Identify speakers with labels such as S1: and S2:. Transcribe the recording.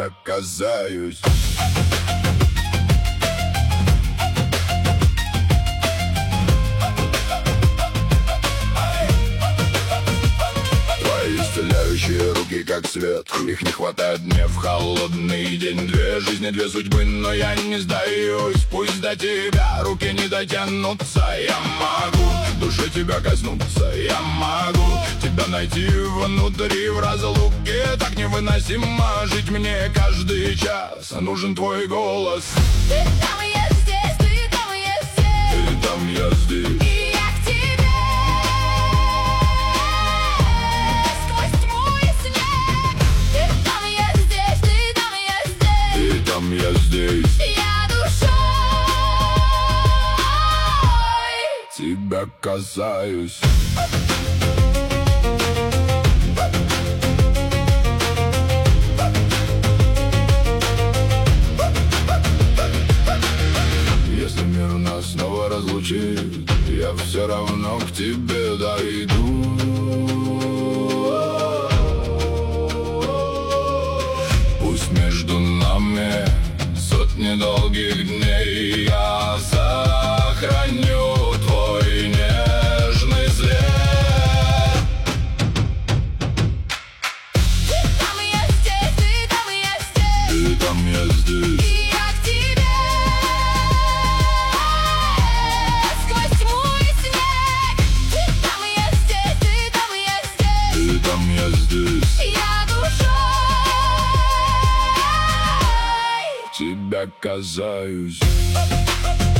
S1: тебя касаюсь. Исцеляющие руки, как свет, их не хватает мне в холодный день. Две жизни, две судьбы, но я не сдаюсь. Пусть до тебя руки не дотянутся. Я могу души тебя коснуться. Я могу тебя найти внутри в разлуке. Так невыносимо жить мне каждый час. Нужен твой голос.
S2: Ты там, и я здесь, ты там, и я здесь.
S1: Ты там, я здесь.
S2: И я к тебе.
S1: Я здесь.
S2: Я душой
S1: тебя касаюсь. Если мир нас снова разлучит, я все равно к тебе дойду. Пусть между нами сотни долгих дней, я сохраню твой нежный след.
S2: Ты там, и я здесь, ты там, и я здесь.
S1: Ты там, я здесь.
S2: И я к тебе. Сквозь тьму и снег. Ты там, и я здесь, ты там, и я здесь.
S1: Ты там, я здесь.
S2: Я душой
S1: тебя касаюсь.